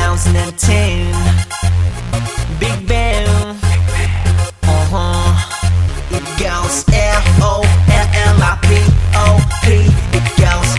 2010 Big Bang. It goes L-O-L-L-I-P-O-P. It goes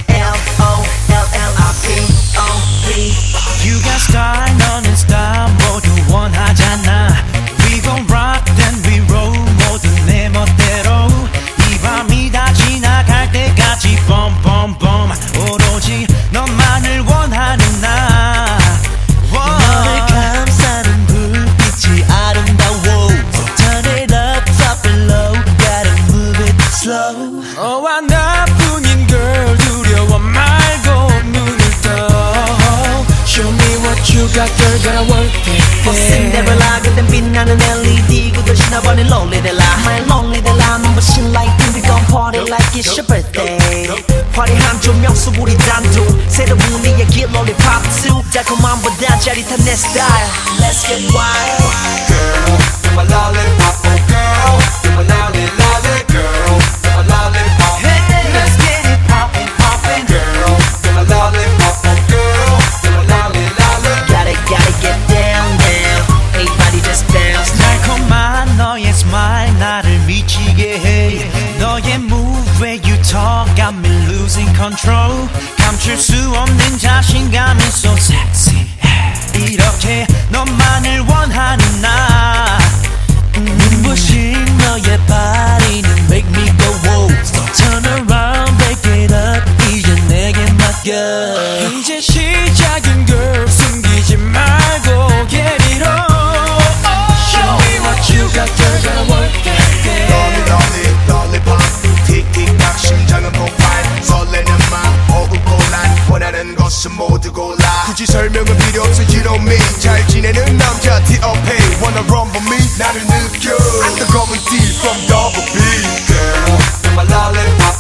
L-O-L-L-I-P-O-P. You got style, 너는 style 모두 원하잖아. We gon' rock then we roll 모두 내 멋대로. 이 밤이 다 지나갈 때까지 bomb bomb bomb. 오로지 너만을 원하는 나. 너를 감싸는 불빛이 아름다워. Turn it up, drop it low. Gotta move it slow. 하나뿐인 girl 두려워 말고 눈을 떠. Show me what you got, girl, gotta work it. Cinderella, 그땐 빛나는 LED 구들 신어버린 lonely della. My lonely della, 눈부신 lighting, we gon' party like it's your birthday. 화려한 조명수 우리 단둘, 새로운 우리의 길 lollipop 2. 달콤함보다 짜릿한 내 style. Let's get wild. Girl, you're my lollipop, oh girl. You're my lolly, lolly girl. You're my lollipop. Hey, let's get it poppin', poppin'. Girl, you're my lollipop, oh girl. You're my lolly, lolly. Gotta get down, down. Everybody just bounce. 달콤한 너의 smile 나를 미치게 해. 너의 move where you talk got me losing control. 감출 수 없는 자신감이 so sexy. 이렇게 너만을 원하는 나. 눈부신 너의 body는 make me go whoa. So turn around, break it up. 이제 내게 맡겨. 이제 시작인 girl 숨기지 말고 get it on. Show me what you got, girl, gotta work it. Lolly, lolly, lollipop. 틱틱딱 심장은 폭발. 설레는 맘 오고 난 원하는 것은 모두 골라. 굳이 설명은 필요 없어 you know me. 잘 지내는 남자 T.O.P. Wanna run for me 나를 느껴. 안 뜨거운 D from double B. Girl, you're my lollipop.